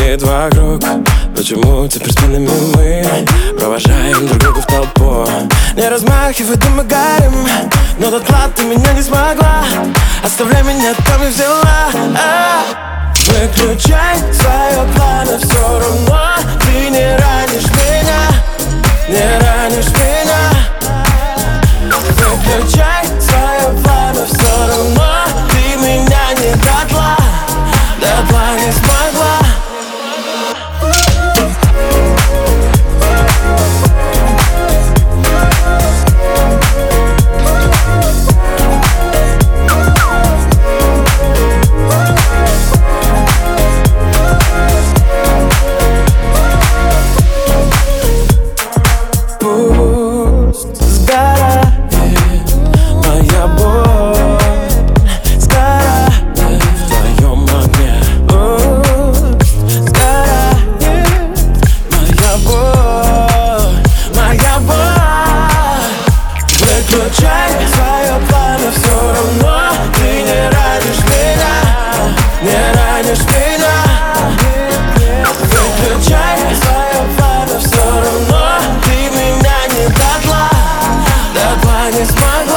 стоит вокруг? Почему теперь спинами мы провожаем друг друга в толпу? Не размахивай, да мы горим, но доклад ты меня не смогла. Оставляй меня, там и взяла. Выключай свои планы, все равно ты не ранишь меня, не ранишь меня. Выключай свои планы, все равно ты меня не дотла не смогла. Выключай свои планы, все равно ты не ранишь меня, не ранишь меня. Выключай свои планы, все равно ты меня не дотла не смогла.